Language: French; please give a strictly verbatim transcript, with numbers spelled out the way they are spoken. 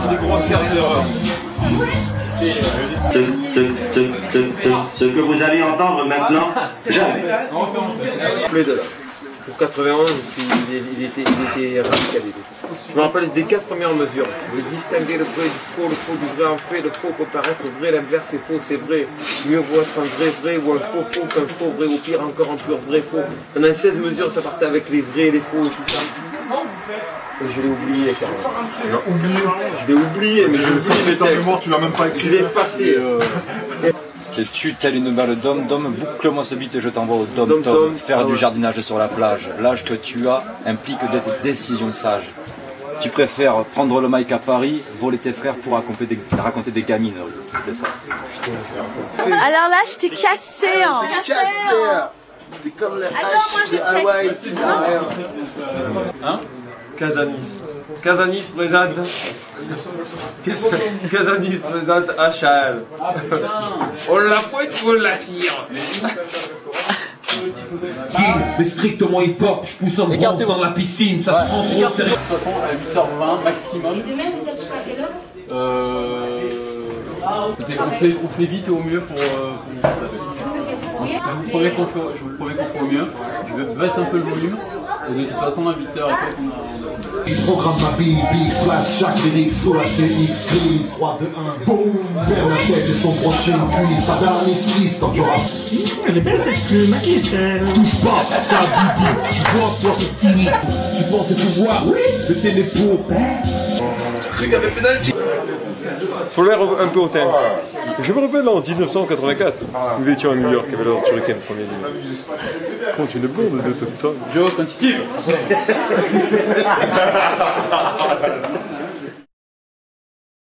des grossières erreurs. Ce, ce, ce, ce, ce, ce que vous allez entendre maintenant, jamais. Pour quatre-vingt-onze, il, il, était, il était radical. Je me rappelle des quatre premières mesures. Le distinguer le vrai du faux, le faux du vrai en fait, le faux peut paraître vrai, l'inverse c'est faux, c'est vrai. Mieux vaut être un vrai vrai ou un faux faux qu'un faux vrai, au pire encore un pur vrai faux. Pendant seize mesures, ça partait avec les vrais, les faux et tout ça. Je l'ai oublié carrément. Tu l'as oublié. Je l'ai oublié, mais je sais que c'est mémoire, tu l'as même pas écrit. Je l'ai effacé. Euh... C'était tu telle une balle d'homme, d'homme, boucle-moi ce beat et je t'envoie au dom tom, faire ah ouais. du jardinage sur la plage. L'âge que tu as implique des décisions sages. Tu préfères prendre le mic à Paris, voler tes frères pour raconter des, raconter des gamineries. C'était ça. Alors là, je t'ai cassé. Hein. T'es cassé. T'es comme le H de Hawaï. Hein? Casanis. Casanis présente. Casanis présente H A L. On la pointe, on la tire. Mais strictement hip-hop, je pousse en bronze dans la piscine, ça se prend trop sérieux. De toute façon, à huit heures vingt maximum. Et demain, vous êtes jusqu'à quelle heure? Euh... On fait, on fait vite et au mieux pour... Euh, pour... Je vous promets qu'on fait, je vous promets qu'on fait au mieux. Je vais baisser un peu le volume. Et de toute façon, à huit heures, après, on a... Il programme ma B B, place chaque lyrique sous la C X, crise, trois, deux, un, boum. Perd la tête et son prochain cuisse, pas d'analyse liste, en aura. Elle est belle cette plume, qui est-elle? Touche pas, ta bibi, tu vois, toi t'es fini. Tu pensais pouvoir, oui, de t'aimer pour. Truc avec penalty. Faut l'air un peu hautain. Je me rappelle en dix-neuf cent quatre-vingt-quatre, nous étions à New York avec Lord Shuriken, premier lieu. Contre une bombe de Tom Tom. Joe, continue.